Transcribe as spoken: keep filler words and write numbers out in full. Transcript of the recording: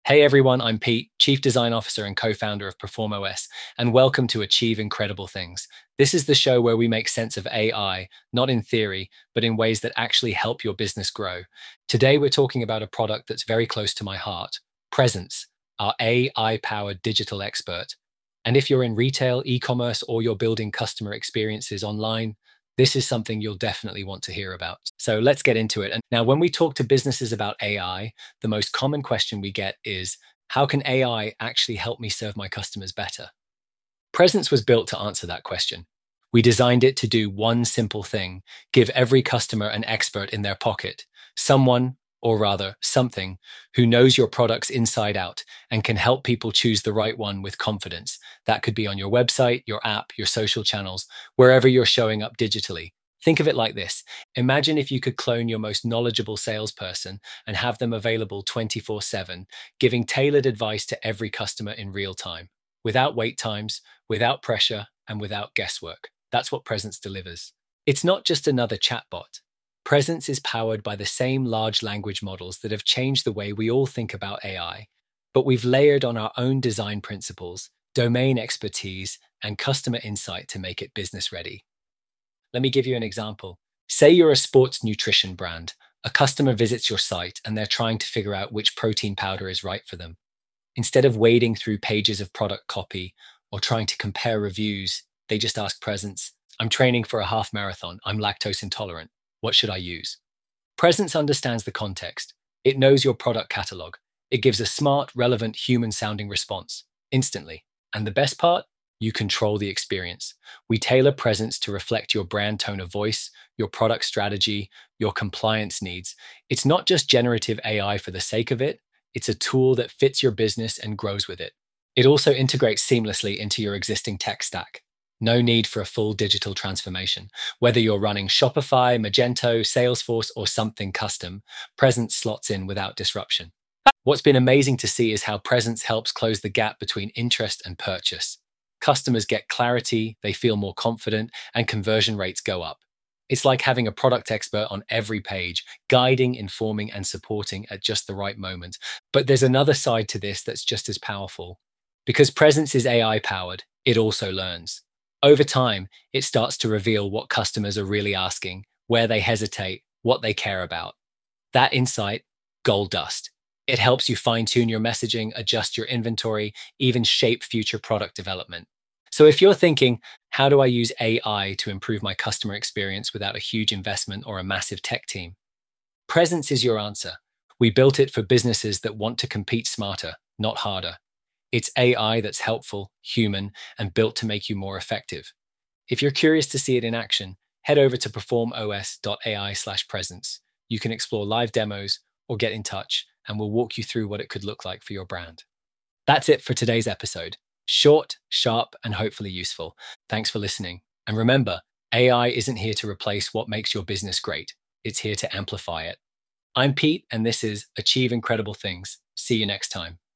Hey everyone, I'm Pete, Chief Design Officer and co-founder of PerformOS, and welcome to Achieve Incredible Things. This is the show where we make sense of A I, not in theory, but in ways that actually help your business grow. Today we're talking about a product that's very close to my heart, Presence, our A I-powered digital expert. And if you're in retail, e-commerce, or you're building customer experiences online, this is something you'll definitely want to hear about. So let's get into it. And now, when we talk to businesses about A I, the most common question we get is, how can A I actually help me serve my customers better? Presence was built to answer that question. We designed it to do one simple thing: give every customer an expert in their pocket, someone, or rather something, who knows your products inside out and can help people choose the right one with confidence. That could be on your website, your app, your social channels, wherever you're showing up digitally. Think of it like this. Imagine if you could clone your most knowledgeable salesperson and have them available twenty-four seven, giving tailored advice to every customer in real time, without wait times, without pressure, and without guesswork. That's what Presence delivers. It's not just another chatbot. Presence is powered by the same large language models that have changed the way we all think about A I, but we've layered on our own design principles, domain expertise, and customer insight to make it business ready. Let me give you an example. Say you're a sports nutrition brand. A customer visits your site and they're trying to figure out which protein powder is right for them. Instead of wading through pages of product copy or trying to compare reviews, they just ask Presence, I'm training for a half marathon. I'm lactose intolerant. What should I use? Presence understands the context. It knows your product catalog. It gives a smart, relevant, human sounding response instantly. And the best part? You control the experience. We tailor Presence to reflect your brand tone of voice, your product strategy, your compliance needs. It's not just generative A I for the sake of it. It's a tool that fits your business and grows with it. It also integrates seamlessly into your existing tech stack. No need for a full digital transformation. Whether you're running Shopify, Magento, Salesforce, or something custom, Presence slots in without disruption. What's been amazing to see is how Presence helps close the gap between interest and purchase. Customers get clarity, they feel more confident, and conversion rates go up. It's like having a product expert on every page, guiding, informing, and supporting at just the right moment. But there's another side to this that's just as powerful. Because Presence is A I powered, it also learns. Over time, it starts to reveal what customers are really asking, where they hesitate, what they care about. That insight, gold dust. It helps you fine-tune your messaging, adjust your inventory, even shape future product development. So if you're thinking, how do I use A I to improve my customer experience without a huge investment or a massive tech team? Presence is your answer. We built it for businesses that want to compete smarter, not harder. It's A I that's helpful, human, and built to make you more effective. If you're curious to see it in action, head over to performos.ai slash presence. You can explore live demos or get in touch, and we'll walk you through what it could look like for your brand. That's it for today's episode. Short, sharp, and hopefully useful. Thanks for listening. And remember, A I isn't here to replace what makes your business great. It's here to amplify it. I'm Pete, and this is Achieve Incredible Things. See you next time.